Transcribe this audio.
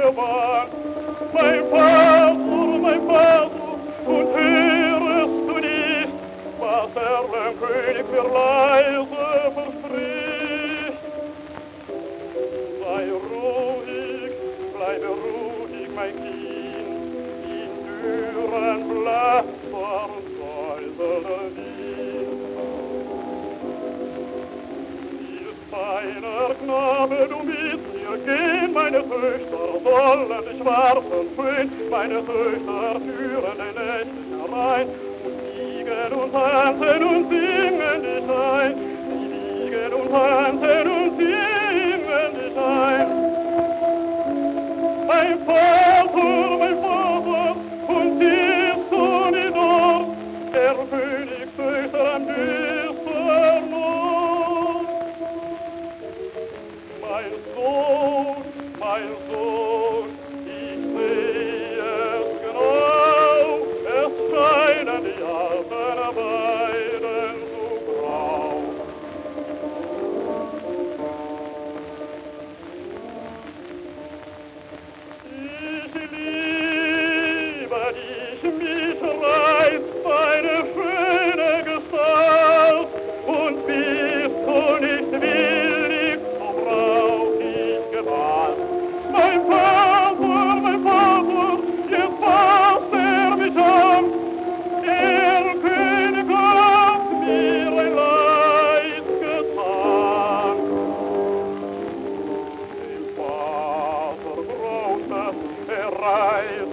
gewann. Mein Vater, und hörest du nicht, was dem König für leise verspricht? Sei ruhig, bleibe ruhig, mein Kind, in dürren Blättern säuselnder Wind. Feiner Knabe, du mit mir gehen, meine Töchter sollen dich warten schön, meine Töchter führen dein Nächtchen herein und wiegen und tanzen und singen dich ein, sie wiegen und tanzen und singen dich ein. Mein Vater, und siehst du nicht dort, der Königstöchter am düsteren Ort? Mein Sohn, ich sehe es genau, es scheinen die alten Weiden so grau. Ich liebe dich, mich reizt deine schöne Gestalt, und bist du nicht willig, so brauch ich Gewalt. Mein Vater, jetzt fasst mich an, der König hat mir ein Leid getan. Dem Vater braucht es, reißt